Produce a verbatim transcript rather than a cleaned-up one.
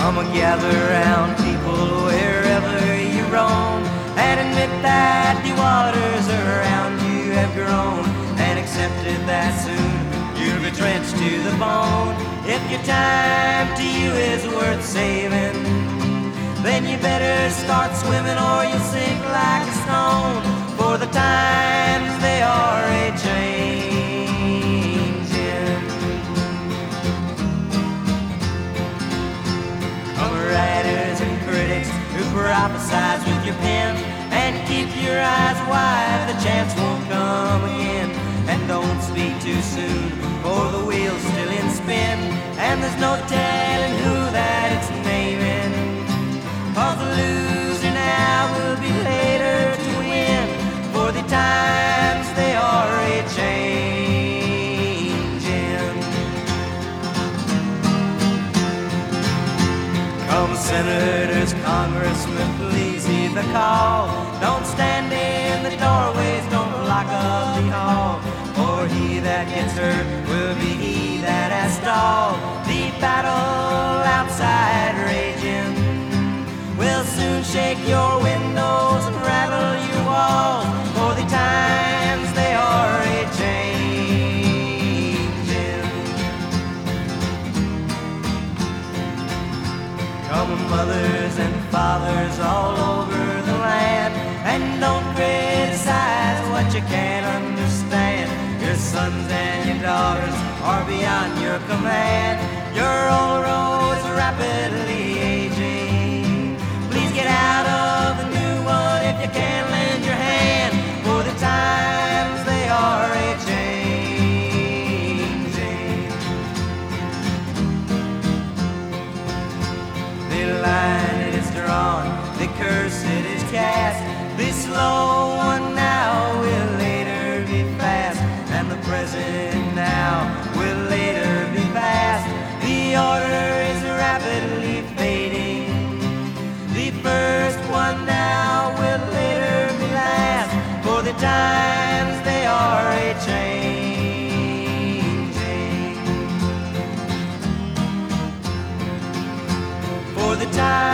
Come and gather round, people, wherever you roam, and admit that the waters around you have grown, and accepted that soon you'll be drenched to the bone. If your time to you is worth saving, then you better start swimming or you'll sink like a stone, for the times they are a-changing. Come writers and critics who prophesize with your pen, and keep your eyes wide, the chance won't come again. And don't speak too soon, for the wheel's still in spin, and there's no telling who that it's naming. Cause the loser now will be later to win, for the times they are a-changing. Come senators, congressmen, please heed the call. Don't stand in the doorways, don't lock up the hall, for he that gets hurt will be he that has stalled. The battle outside raging will soon shake your windows and rattle your walls, for the times they are a-changing. Come mothers and fathers all over the land, and don't criticize what you can't understand. Your sons and your daughters are beyond your command. Your old road is rapidly aging. Please get out of the new one if you can lend your hand, for the times they are a-changing. The line it is drawn, the curse it is cast. The slow one now will later be fast, and the present now will later be fast. The order is rapidly fading. The first one now will later be last, for the times they are a-changing. For the times